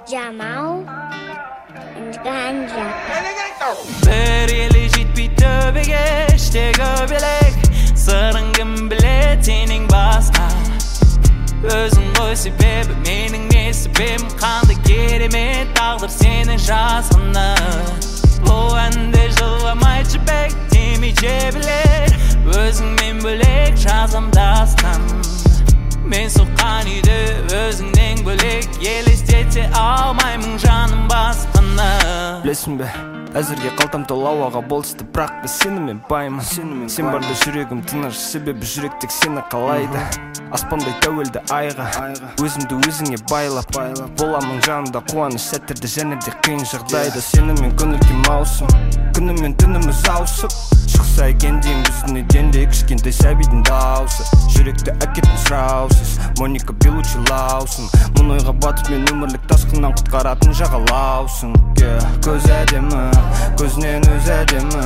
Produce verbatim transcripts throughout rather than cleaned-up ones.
Jamal Ganja. Bir eli jitpi töbege işte göbelek Sırın kim bile senin baska Özün koy sebebi menin ne sebebim Kandı gerime tağdır senin şahsını Bu ende жыламай çipek demeyce bilir Özün men bölek şahsım dastan Men soğan idi özünden bölek Елестете алмаймын жаным басқаны Білесің бе, әзірге қалтам тола ауаға болысты Бірақ біз сенімен баймын Сен барда жүрегім тыныш Себебі жүрек тек сені қалайды Аспандай тәуелді айға Өзімді өзіңе байлап Боламын жанымда қуаныш сәттерде және де қиын жағдайда Сенімен көңіл маусым Күнімен түніміз ауысып Шықса екен дейін біздің үйден де кішкентай сәбидің даусы Жүректі әкеттің сұраусыз Моника Белучи лаусың Мұн ойға батып мен өмірлік тасқыннан құтқаратын жағалаусың Көз әдемі, көзінен өз әдемі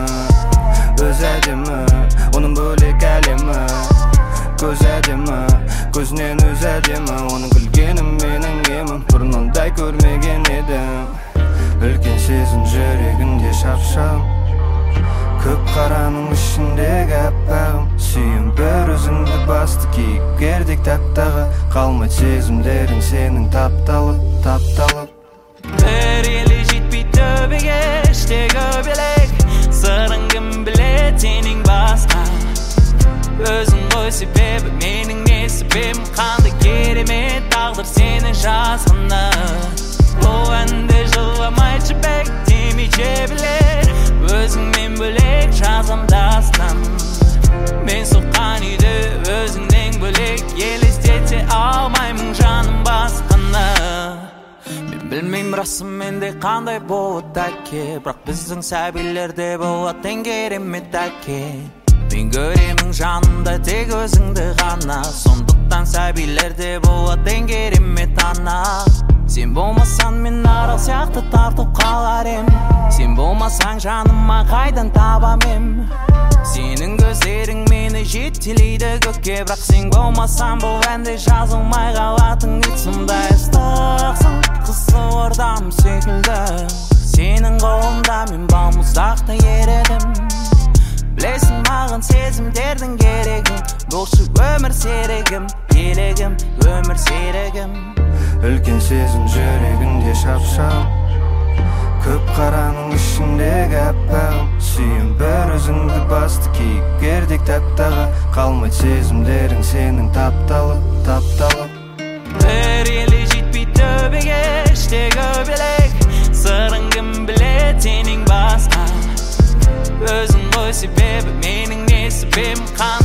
Өз әдемі, оның бөлек әлемі Көз әдемі, көзінен өз әдемі Оның күлгенім менің емім Бұрындай көрмеген едім Үлкен сезім жүрегінде шапшам Көк қараның ішіндегі әппағым Сүйім бір өзіңді басты кейіпкердек тәптағы Қалмайды сезімдерің сенің тапталып, тапталып Bir eli jitpi töbege işte göbelek Sırın kim bile senin baska Özün koy sebebi menin ne sebebim Kandı gerime tağdır senin şahsını Bu ende жыламай çipek demeyce bilir Özün men bölek şahsım dastan Men soğan idi özünden bölek Елестете алмаймын жаным басқаны Bilmeyim rasım mende qanday болады әке Бірақ біздің сәбилерде болады теңгеріме тәке Мен көремін жанымда тек өзіңді ғана Сондықтан сәбилерде болады теңгеріме тана Сен болмасаң мен арал сияқты тартып қалар ем Сен болмасаң жаныма қайдан табам ем Сенің көздерің мені жетелейді көкке Бірақ сен болмасаң бұл әнде жазылмай қалатын ұйтсындай ыстықсың Қызы ордам секілді Сенің қолында мен балмұздақта ередім Білесің маған сезімдердің керегін Болшы өмір серігім Елегім, өмір серігім Үлкен сезім жүрегінде шапшам Көк қараның ішіндегі әппағым Сүйім бір өзіңді басты кейіпкердек тәптағы Қалмайды сезімдерің сенің тапталып, тапталып Bir eli jitpi töbege işte göbelek Sırın kim bile senin baska Özün koy sebebi menin ne sebebim